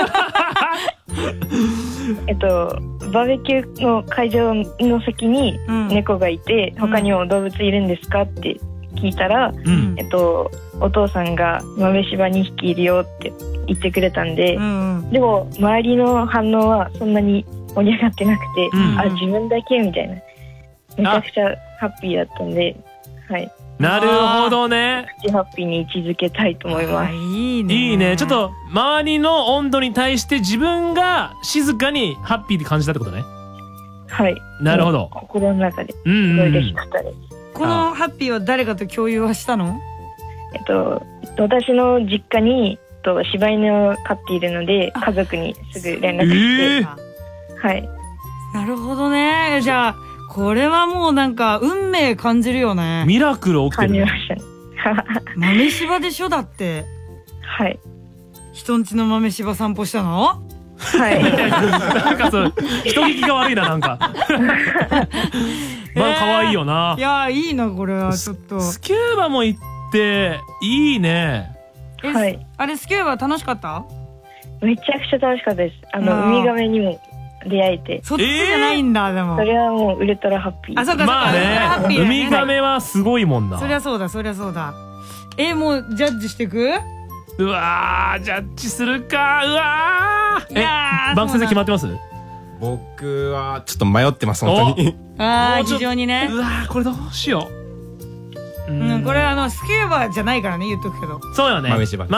バーベキューの会場の先に猫がいて、他にも動物いるんですかって聞いたら、お父さんが豆柴2匹いるよって言ってくれたんで、でも周りの反応はそんなに盛り上がってなくて、自分だけみたいな、めちゃくちゃハッピーだったんで、はい。 なるほどね。 プチハッピーに位置づけたいと思います。 いいね。 いいね。ちょっと周りの温度に対して自分が静かにハッピーって感じたってことね。 はい。 なるほど。 心の中ですごい嬉しかったです。 このハッピーは誰かと共有はしたの？ 私の実家に柴犬を飼っているので、家族にすぐ連絡して、はい。 なるほどね。じゃあこれはもうなんか運命感じるよね。 ミラクル起きてる。 感じましたね。 豆柴でしょだって。 はい。 人んちの豆柴散歩したの？ はい。 なんかそう人聞きが悪いな、なんか。まあ可愛いよな。 いやいいな、これはちょっと。 スキューバも行っていいね。 はい。 あれスキューバ楽しかった？ めちゃくちゃ楽しかったです。ウミガメにも出会えて。 そっちじゃないんだ、でも。 それはもうウルトラハッピー。 あ、そうかそうか。 まあね、ウミガメはすごいもんな。 そりゃそうだ、そりゃそうだ。もうジャッジしてく？ うわー、ジャッジするか。うわー。バンク先生決まってます？ 僕はちょっと迷ってます、本当に。 非常にね。 うわー、これどうしよう。 これスキューバじゃないからね、言っとくけど。 そうよね。豆柴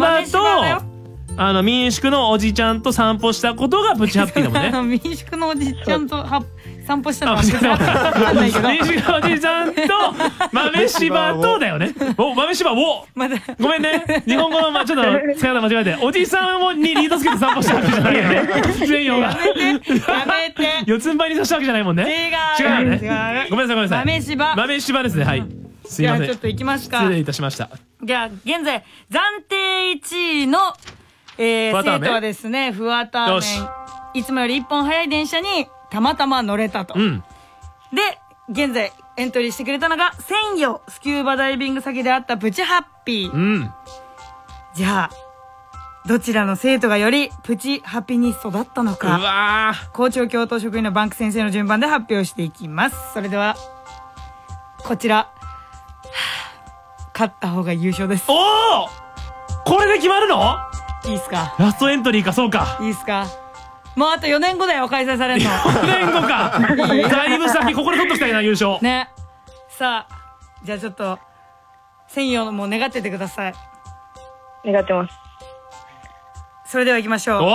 と民宿のおじちゃんと散歩したことがプチハッピーだもんね。 民宿のおじちゃんと散歩したのは分かんないけど。 民宿のおじちゃんと豆柴とだよね。豆柴をごめんね、日本語のちょっと使い方間違えて、おじさんにリードつけて散歩したわけじゃないよね。全員がやめて四つん這いにさせたわけじゃないもんね。違うよね。ごめんなさい。豆柴ですね。はい、すいません。 じゃあちょっと行きますか。 失礼いたしました。 じゃあ現在暫定1位の生徒はですね、ふわたーめん。いつもより1本早い電車にたまたま乗れたと。で、現在エントリーしてくれたのが専用スキューバダイビング先であったプチハッピー。じゃあ、どちらの生徒がよりプチハピニストだったのか、校長教頭職員のバンク先生の順番で発表していきます。それでは、こちら、勝った方が優勝です。 おお、これで決まるの？ いいっすか？ ラストエントリーか。そうか。 いいっすか？もうあと4年後だよ、開催されるの。 4年後か。だいぶ先、ここで取っときたいな、優勝。 ね。さあ、じゃあちょっと、専用も願っててください。 願ってます。 それでは行きましょう。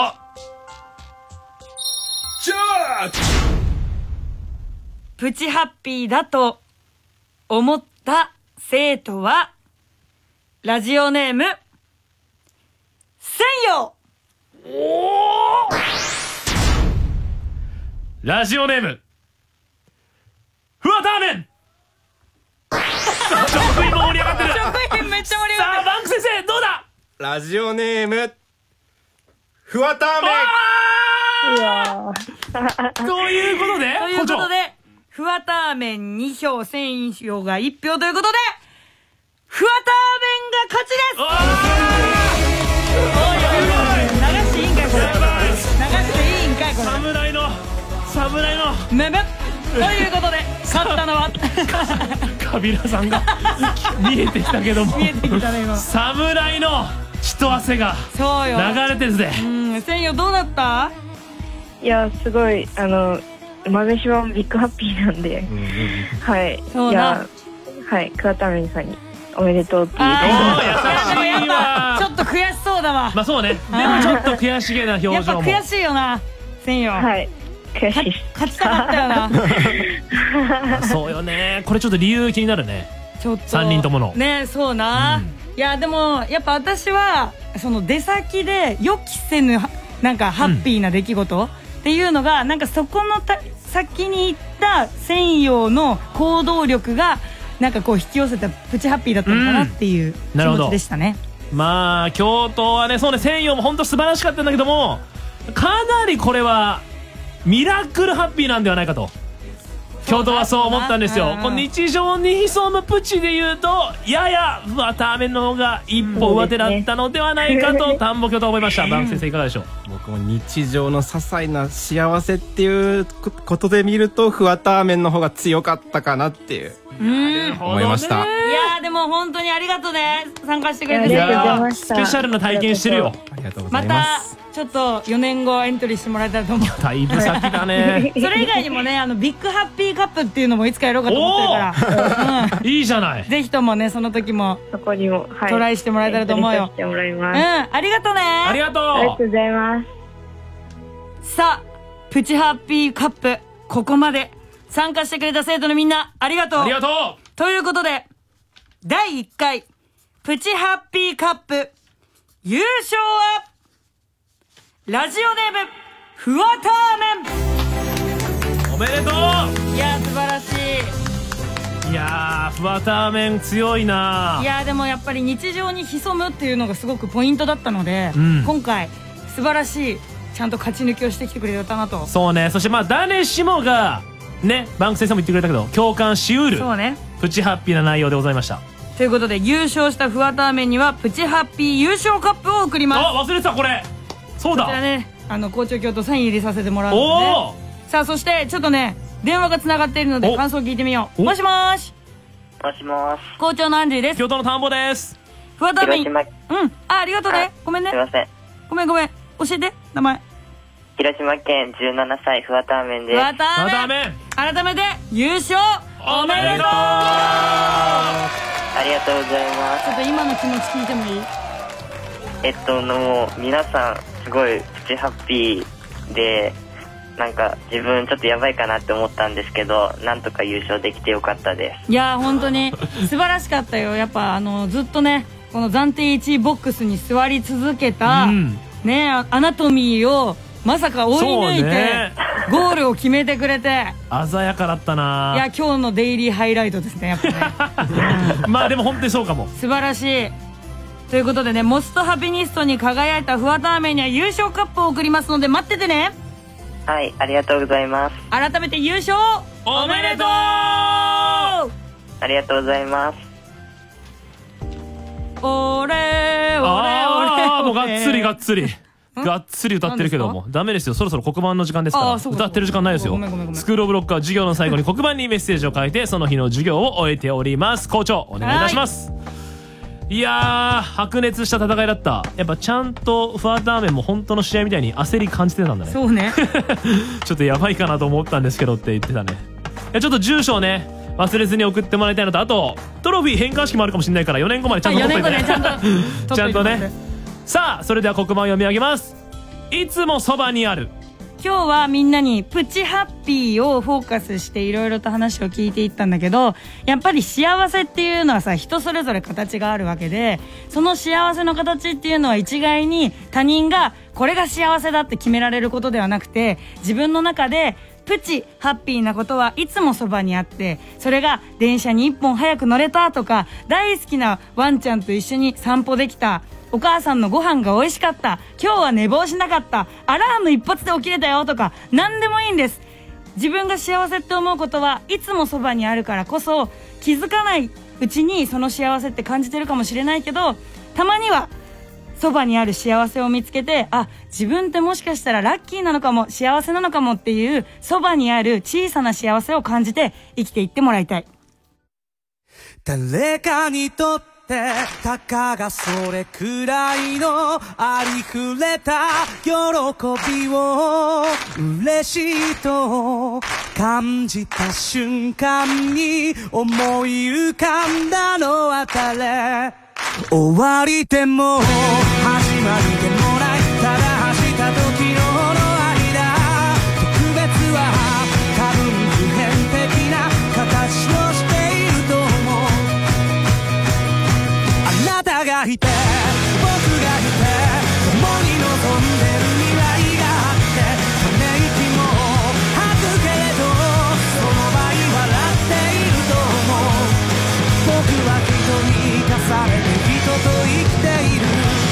ジャッジ！ プチハッピーだと思った生徒は、ラジオネーム、専用！ ラジオネーム、ふわたーめん。職員も盛り上がってる。 職員めっちゃ盛り上がってる。 さあ、バンク先生、どうだ？ ラジオネーム、ふわたーめん。 ということで、 ふわたーめん2票、専用が1票ということで、ふわたーめんが勝ちです。流していいんかいこれ。流していいんかいこれ。 侍のめめ。ということで勝ったのはカビラさんが見えてきたけども、 見えてきたね今。 侍の血と汗が流れてるぜ。 専用どうだった？ いや、すごい豆柴もビッグハッピーなんで、はい。 そうだ。 はい、桑田美さんにおめでとうっていう。 優しいわ。 ちょっと悔しそうだわ。 まあそうね。でもちょっと悔しげな表情も。 やっぱ悔しいよな、専用。 はい。悔しいです。 勝ちたかったよな。 そうよね。これちょっと理由気になるね。 ちょっと 3人とものね。そうな、いやでもやっぱ私はその出先で予期せぬなんかハッピーな出来事っていうのが、なんかそこの先に行った専用の行動力がなんかこう引き寄せたプチハッピーだったのかなっていう気持ちでしたね。 まあ京都はね、そうね、専用も本当素晴らしかったんだけども、かなりこれはミラクルハッピーなんではないかと京都はそう思ったんですよ。この日常に潜むプチで言うとややふわたあめの方が一歩上手だったのではないかと田んぼ京都思いました。バンク先生いかがでしょう。 僕も日常の些細な幸せっていうことで見るとふわたあめんの方が強かったかなっていう思いました。 いやでも本当にありがとうね、参加してくれて。 スペシャルな体験してるよ。 ありがとうございます。 またちょっと4年後エントリーしてもらえたらと思う。 だいぶ先だね。 それ以外にもね、ビッグハッピーカップっていうのもいつかやろうかと思ってるから、 いいじゃない。 ぜひともね、その時もそこにも、 トライしてもらえたらと思うよ。 してもらいます。 ありがとうね。 ありがとう。 ありがとうございます。 さあ、プチハッピーカップ、ここまで参加してくれた生徒のみんな、ありがとう。 ありがとう。 ということで、第1回、プチハッピーカップ、優勝は、ラジオネーム、ふわたーめん。 おめでとう。 いや、素晴らしい。 いやー、ふわたーめん強いな。 いやでもやっぱり日常に潜むっていうのがすごくポイントだったので、今回、素晴らしい、ちゃんと勝ち抜きをしてきてくれたなと。 そうね。そしてまあ誰しもがね、バンク先生も言ってくれたけど共感しうるそうね、 プチハッピーな内容でございました。 ということで優勝したふわたーめんにはプチハッピー優勝カップを送ります。 あ、忘れてたこれ。そうだ。 こちらね、校長教とサイン入れさせてもらうので、ね、さあそしてちょっとね電話がつながっているので感想を聞いてみよう。もしもーし。 もしもーし。 校長のアンジーです。 京都の田んぼです。 ふわたーめん。ありがとうね。ごめんね。 すいません。 ごめん。教えて名前。 広島県17歳ふわたーめんです。 ふわたーめん。改めて優勝おめでとう。 ありがとうございます。 ちょっと今の気持ち聞いてもいい？ もう皆さんすごいプチハッピーで、なんか自分ちょっとやばいかなって思ったんですけど、なんとか優勝できてよかったです。 いやー本当に素晴らしかったよ。やっぱずっとねこの暫定1位ボックスに座り続けた、ね、アナトミーをまさか追い抜いて、ゴールを決めてくれて鮮やかだったな。 いや今日のデイリーハイライトですねやっぱね。 まあでも本当にそうかも。 素晴らしい。ということでね、モストハピニストに輝いたふわたーめんには優勝カップを送りますので待っててね。 はい、ありがとうございます。 改めて優勝おめでとう。 ありがとうございます。 オレもうがっつりがっつり歌ってるけどもダメですよ。そろそろ黒板の時間ですから歌ってる時間ないですよ。スクールオブロックは授業の最後に黒板にメッセージを書いてその日の授業を終えております。校長お願いいたします。いやー白熱した戦いだった。やっぱちゃんとふわたーめんも本当の試合みたいに焦り感じてたんだね。 そうね。 ちょっとやばいかなと思ったんですけどって言ってたね。いやちょっと住所をね忘れずに送ってもらいたいのと、あとトロフィー返還式もあるかもしれないから4年後までちゃんと取っといてね。ちゃんとね。さあそれでは黒板を読み上げます。いつもそばにある。 今日はみんなにプチハッピーをフォーカスしていろいろと話を聞いていったんだけど、やっぱり幸せっていうのはさ人それぞれ形があるわけで、その幸せの形っていうのは一概に他人がこれが幸せだって決められることではなくて、自分の中でプチハッピーなことはいつもそばにあって、それが電車に一本早く乗れたとか、大好きなワンちゃんと一緒に散歩できた、お母さんのご飯が美味しかった、今日は寝坊しなかった、アラーム一発で起きれたよとか、何でもいいんです。自分が幸せって思うことはいつもそばにあるからこそ、気づかないうちにその幸せって感じてるかもしれないけど、たまにはそばにある幸せを見つけて、あ、自分ってもしかしたらラッキーなのかも、幸せなのかもっていうそばにある小さな幸せを感じて生きていってもらいたい。 誰かにとってたかがそれくらいのありふれた喜びを嬉しいと感じた瞬間に思い浮かんだのは誰。終わりでも始まりでもない、ただ走った時の間、特別は多分普遍的な形をしていると思う。 がいて僕がいて共に望んでる未来があってため息も吐くけれどその場合笑っていると思う僕は人に生かされて人と生きている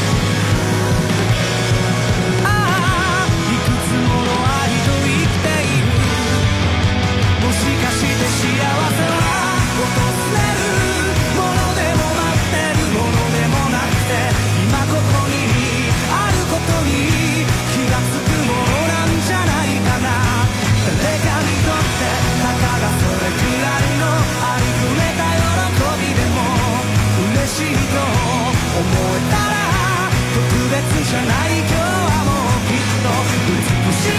ああいくつもの愛と生きているもしかして幸せは訪れるものでも待ってるものでもなくて今ここにあることに気がつくものなんじゃないかな誰かにとってたかがそれくらいのありふれた喜びでも嬉しいと思えたら特別じゃない今日はもうきっと美しい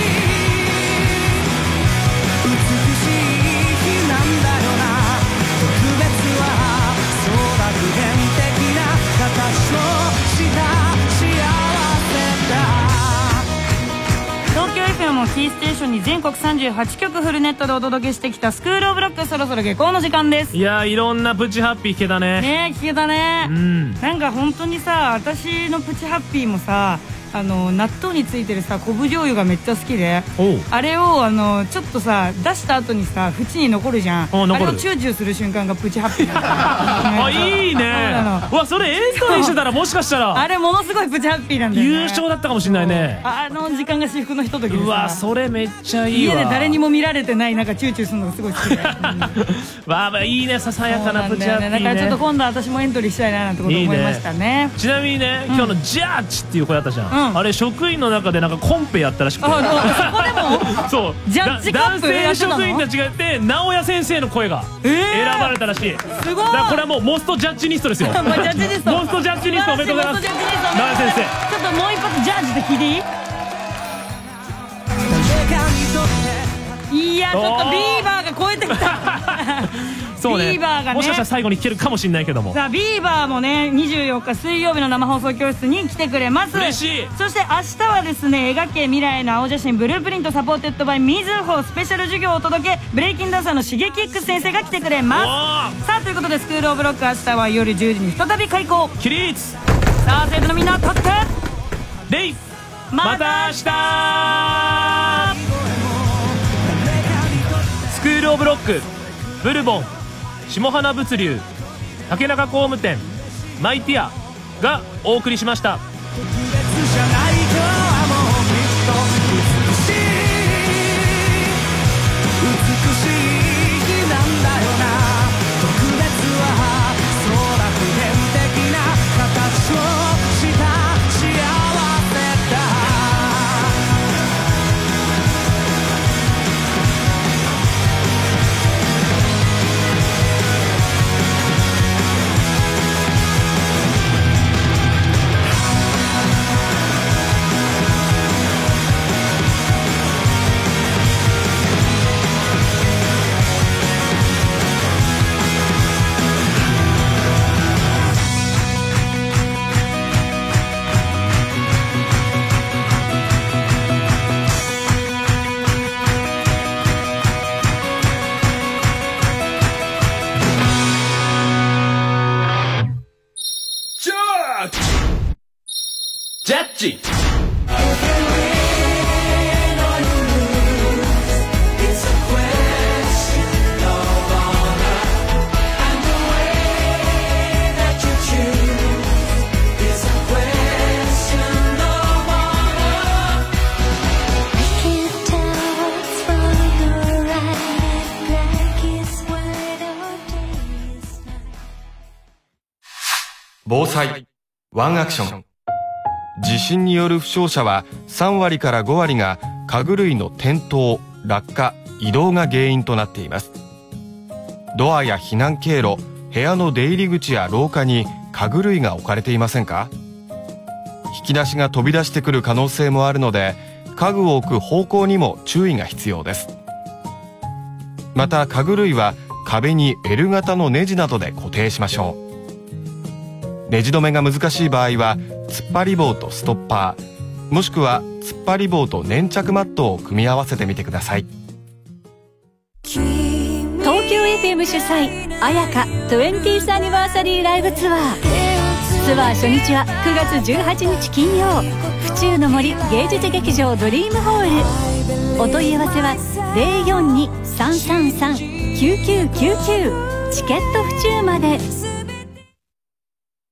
日なんだよな特別はそうだ普遍的な形をした幸せだ東京 FM をキーステーションに全国38局フルネットでお届けしてきたスクールオブロック、そろそろ下校の時間です。 いやー、いろんなプチハッピー聞けたね。 ねえ、聞けたね。 うん、 なんか本当にさ、私のプチハッピーもさ、納豆についてるさ昆布醤油がめっちゃ好きで、あれをちょっとさ出した後にさ縁に残るじゃん。あれをチューチューする瞬間がプチハッピーなんだあ、いいね。うわ、それエントリーしてたらもしかしたらあれものすごいプチハッピーなんだよね。 優勝だったかもしれないね。 時間が至福のひとときでさ、 うわ、それめっちゃいいわ。 家で誰にも見られてないなんかチューチューするのがすごい好きでわあ、いいね、ささやかなプチハッピーね。 だからちょっと今度私もエントリーしたいななんてこと思いましたね。 ちなみにね、今日のジャッジっていう声あったじゃん。あれ職員の中でなんかコンペやったらしくて、 そこでもそうジャッジカップ男性職員たちがやって直哉先生の声が選ばれたらしい。 すごい。 だからこれはもうモストジャッジニストですよ。モストジャッジニストおめでとうございます。直哉先生、 ちょっともう一発ジャッジで聞いていい？いや、ちょっとビーバーが超えてきたそうね、 ビーバーがね、 もしかしたら最後に聞けるかもしれないけども、 さあビーバーもね24日水曜日の生放送教室に来てくれます。 嬉しい。 そして明日はですね、描け未来の青写真ブループリントサポーテッドバイみずほスペシャル授業をお届け、ブレイキンダンサーのシゲキックス先生が来てくれます。さあということでスクールオブロック、明日は夜10時に再び開講。 起立。 さあ生徒のみんな立ってレイ、また明日。スクールオブロック、ブルボン、下花物流、竹中工務店、マイティアがお送りしました。ジャッジ。 防災ワンアクション。地震による負傷者は3割から5割が家具類の転倒、落下、移動が原因となっています。ドアや避難経路、部屋の出入り口や廊下に家具類が置かれていませんか？引き出しが飛び出してくる可能性もあるので、家具を置く方向にも注意が必要です。また家具類は壁に L 型のネジなどで固定しましょう。ネジ止めが難しい場合は突っ張り棒とストッパー、もしくは突っ張り棒と粘着マットを組み合わせてみてください。 東京 FM 主催彩香 20th アニバーサリーライブツアーツアー初日は9月18日金曜、府中の森芸術劇場ドリームホール。お問い合わせは 042-333-9999 チケット府中まで。